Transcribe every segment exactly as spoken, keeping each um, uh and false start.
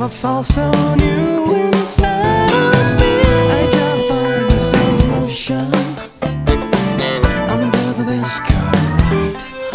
never felt so new inside of me. I can't find the same emotions under this current,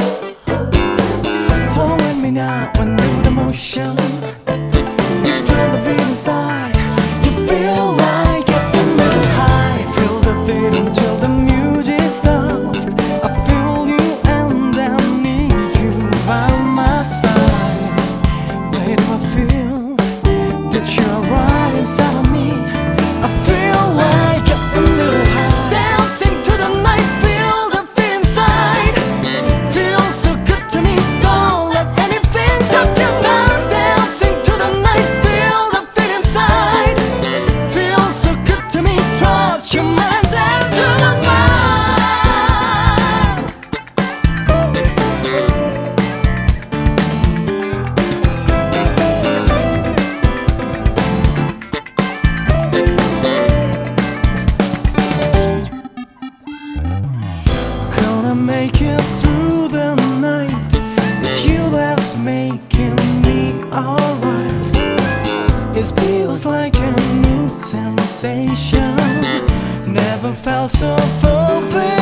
flowing me now under the motion. You feel the beat inside. You feel like getting a little high. Feel the beat until the music stops. I feel you and I need you by my side. Where do I feel that you're right inside of me? I feel like getting a little high. Dancing through the night, feel the beat inside. Feels so good to me, don't let anything stop you now. Dancing through the night, feel the beat inside. Feels so good to me, trust your mind, dance through the night. Gonna make it through the night. It's you that's making me alright. It feels like a new sensation. Never felt so fulfilled.